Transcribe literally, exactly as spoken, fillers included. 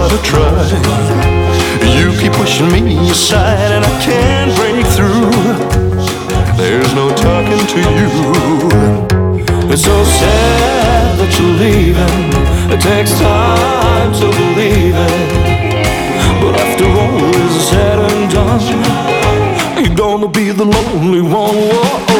gotta try. You keep pushing me aside and I can't break through. There's no talking to you. It's so sad that you're leaving. It takes time to believe it, but after all is said and done, you're gonna be the lonely one. Whoa.